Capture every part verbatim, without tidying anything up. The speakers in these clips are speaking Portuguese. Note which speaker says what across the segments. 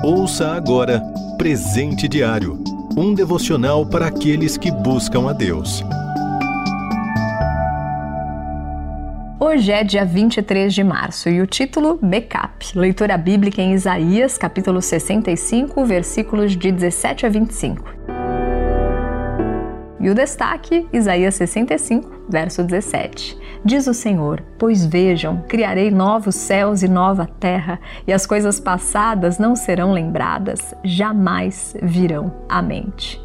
Speaker 1: Ouça agora Presente Diário, um devocional para aqueles que buscam a Deus.
Speaker 2: Hoje é dia vinte e três de março e o título Backup, leitura bíblica em Isaías, capítulo sessenta e cinco, versículos de dezessete a vinte e cinco. E o destaque, Isaías sessenta e cinco, verso dezessete. Diz o Senhor: pois vejam, criarei novos céus e nova terra, e as coisas passadas não serão lembradas, jamais virão à mente.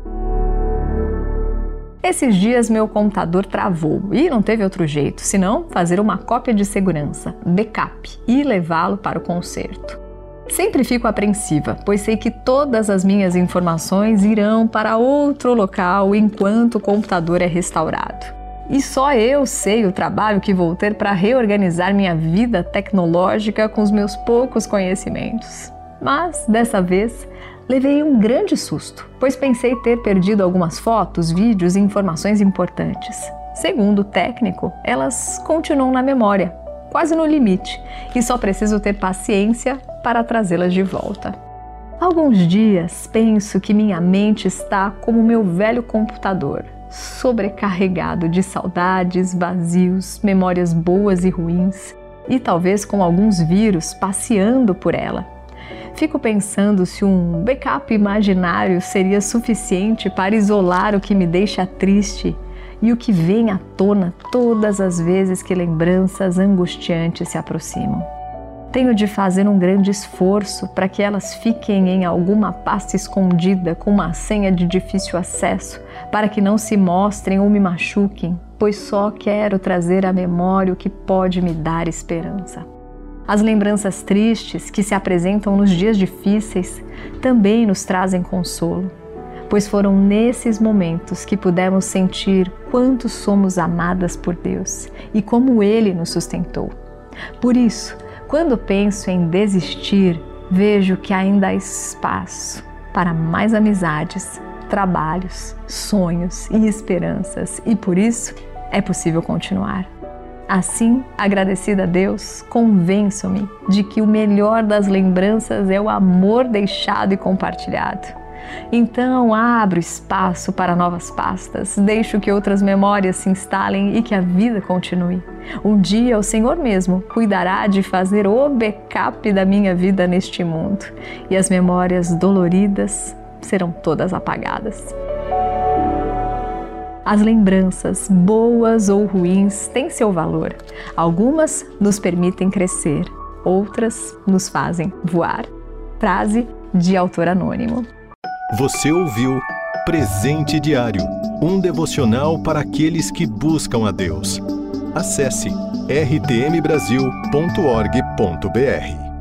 Speaker 2: Esses dias meu computador travou e não teve outro jeito, senão fazer uma cópia de segurança, backup, e levá-lo para o conserto. Sempre fico apreensiva, pois sei que todas as minhas informações irão para outro local enquanto o computador é restaurado. E só eu sei o trabalho que vou ter para reorganizar minha vida tecnológica com os meus poucos conhecimentos. Mas, dessa vez, levei um grande susto, pois pensei ter perdido algumas fotos, vídeos e informações importantes. Segundo o técnico, elas continuam na memória, quase no limite, e só preciso ter paciência para trazê-las de volta. Há alguns dias penso que minha mente está como meu velho computador, sobrecarregado de saudades, vazios, memórias boas e ruins, e talvez com alguns vírus passeando por ela. Fico pensando se um backup imaginário seria suficiente para isolar o que me deixa triste e o que vem à tona todas as vezes que lembranças angustiantes se aproximam. Tenho de fazer um grande esforço para que elas fiquem em alguma pasta escondida com uma senha de difícil acesso, para que não se mostrem ou me machuquem, pois só quero trazer à memória o que pode me dar esperança. As lembranças tristes que se apresentam nos dias difíceis também nos trazem consolo, pois foram nesses momentos que pudemos sentir quanto somos amadas por Deus e como Ele nos sustentou. Por isso, quando penso em desistir, vejo que ainda há espaço para mais amizades, trabalhos, sonhos e esperanças, e por isso é possível continuar. Assim, agradecida a Deus, convenço-me de que o melhor das lembranças é o amor deixado e compartilhado. Então, abro espaço para novas pastas, deixo que outras memórias se instalem e que a vida continue. Um dia o Senhor mesmo cuidará de fazer o backup da minha vida neste mundo, e as memórias doloridas serão todas apagadas. As lembranças, boas ou ruins, têm seu valor. Algumas nos permitem crescer, outras nos fazem voar. Frase de autor anônimo.
Speaker 1: Você ouviu Presente Diário, um devocional para aqueles que buscam a Deus. Acesse r t m brasil ponto org ponto b r.